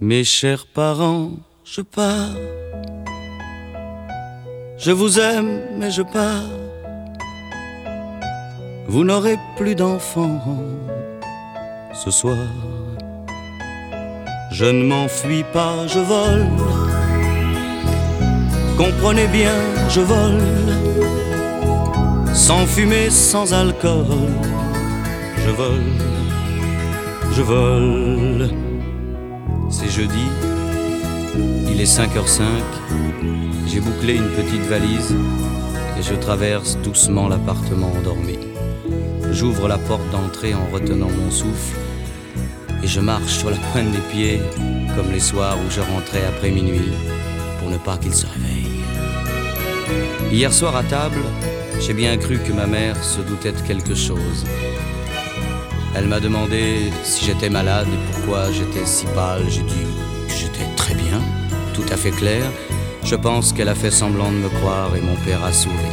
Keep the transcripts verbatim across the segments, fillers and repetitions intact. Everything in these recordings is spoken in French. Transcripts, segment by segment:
Mes chers parents, je pars. Je vous aime, mais je pars. Vous n'aurez plus d'enfants ce soir. Je ne m'enfuis pas, je vole. Comprenez bien, je vole. Sans fumée, sans alcool. Je vole, je vole. C'est jeudi, il est cinq heures cinq. J'ai bouclé une petite valise et je traverse doucement l'appartement endormi. J'ouvre la porte d'entrée en retenant mon souffle et je marche sur la pointe des pieds comme les soirs où je rentrais après minuit pour ne pas qu'il se réveille. Hier soir à table, j'ai bien cru que ma mère se doutait de quelque chose. Elle m'a demandé si j'étais malade et pourquoi j'étais si pâle. J'ai dit que j'étais très bien, tout à fait clair. Je pense qu'elle a fait semblant de me croire et mon père a souri.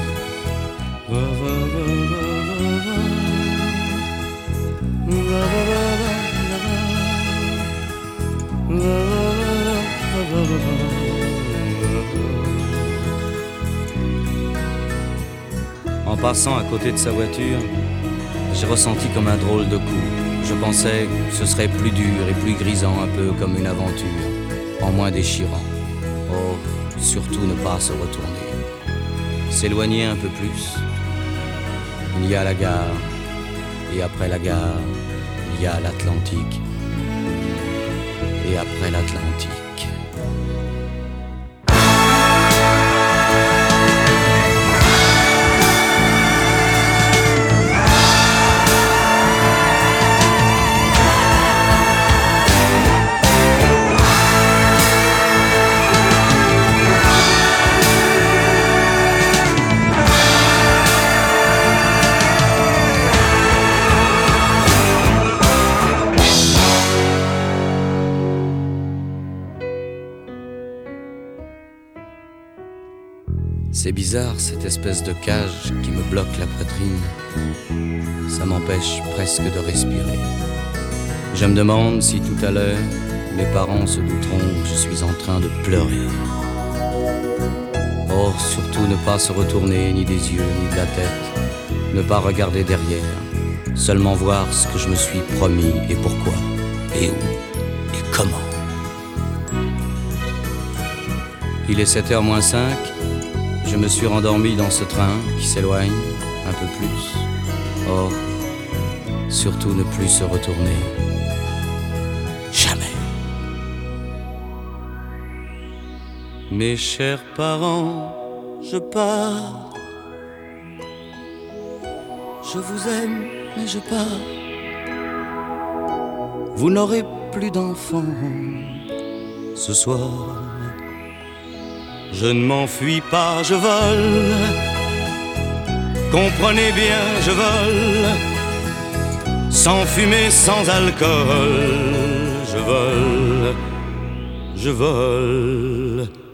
En passant à côté de sa voiture, j'ai ressenti comme un drôle de coup. Je pensais que ce serait plus dur et plus grisant, un peu comme une aventure, en moins déchirant. Oh, surtout ne pas se retourner. S'éloigner un peu plus. Il y a la gare, et après la gare, il y a l'Atlantique. Et après l'Atlantique. C'est bizarre, cette espèce de cage qui me bloque la poitrine. Ça m'empêche presque de respirer. Je me demande si tout à l'heure, mes parents se douteront que je suis en train de pleurer. Oh, surtout ne pas se retourner, ni des yeux, ni de la tête. Ne pas regarder derrière. Seulement voir ce que je me suis promis et pourquoi, et où, et comment. Il est sept heures moins cinq. Je me suis rendormi dans ce train qui s'éloigne un peu plus. Oh, surtout ne plus se retourner. Jamais. Mes chers parents, je pars. Je vous aime, mais je pars. Vous n'aurez plus d'enfants ce soir. Je ne m'enfuis pas, je vole. Comprenez bien, je vole. Sans fumée, sans alcool. Je vole, je vole.